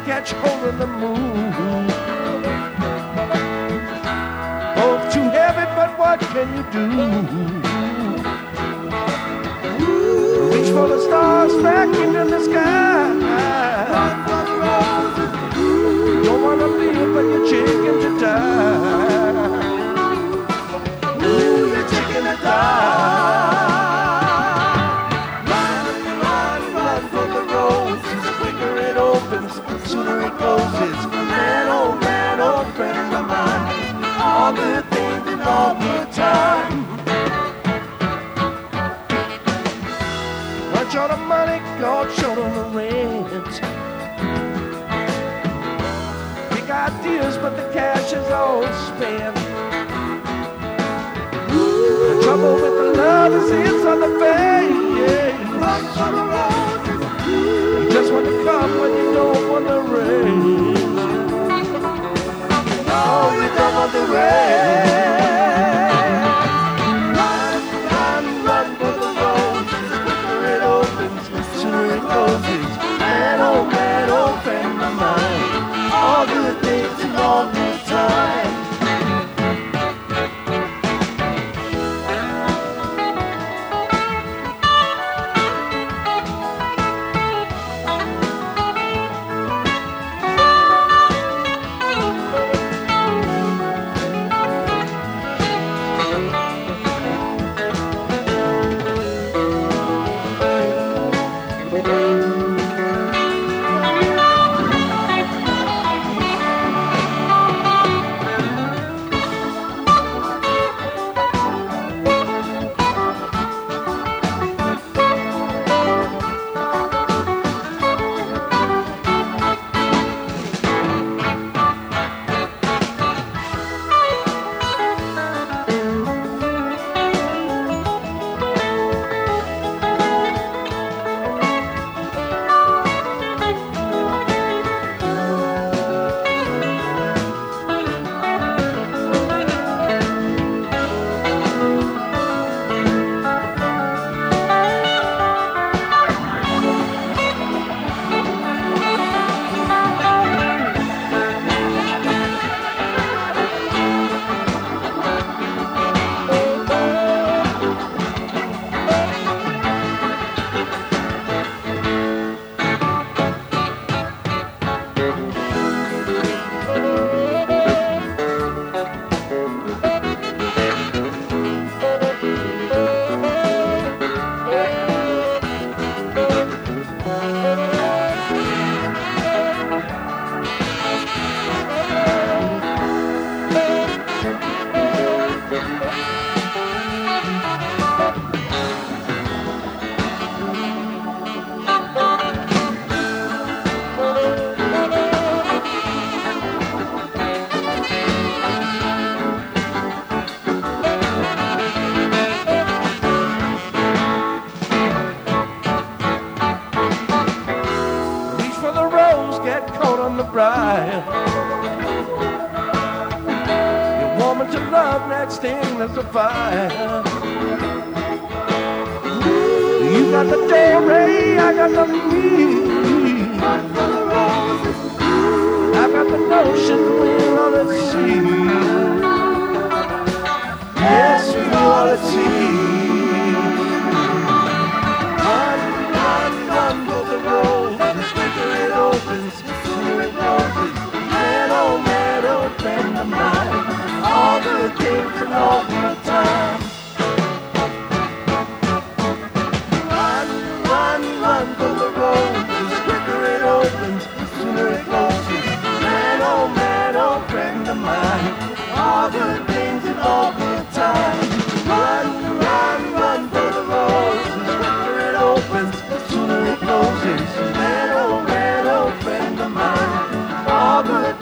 catch hold of the moon. Both too heavy, but what can you do? Reach for the stars back into the sky. Don't wanna live, but you're chicken to die. Ooh, you're chicken to die. Run for the rose. The quicker it opens, the sooner it closes. Man, oh, friend of mine. All good things and all good time. Run short of money, God short on the rent. Big ideas, but the cash is all spent. The trouble with the love is it's on the face. Run for the roses. You just want to come when you don't want the rain. Oh, you don't want the rain. Run for the roses. The quicker it opens, the sooner it closes. Man, oh, friend of mine. All good things and all good time. Get caught on the briar. You're woman to love, that sting that's a fire. You got the doorway, I got the key. I got the notion we're on the sea. Yes, we're on the sea. Run for the road. The quicker it opens, the sooner it closes. Man, oh, friend of mine. All good things and all good time. Run for the road. The quicker it opens, the sooner it closes. Man, oh, friend of mine. All good things and all good time. Run for the road. The quicker it opens, the sooner it closes. Man, oh, friend of mine. All good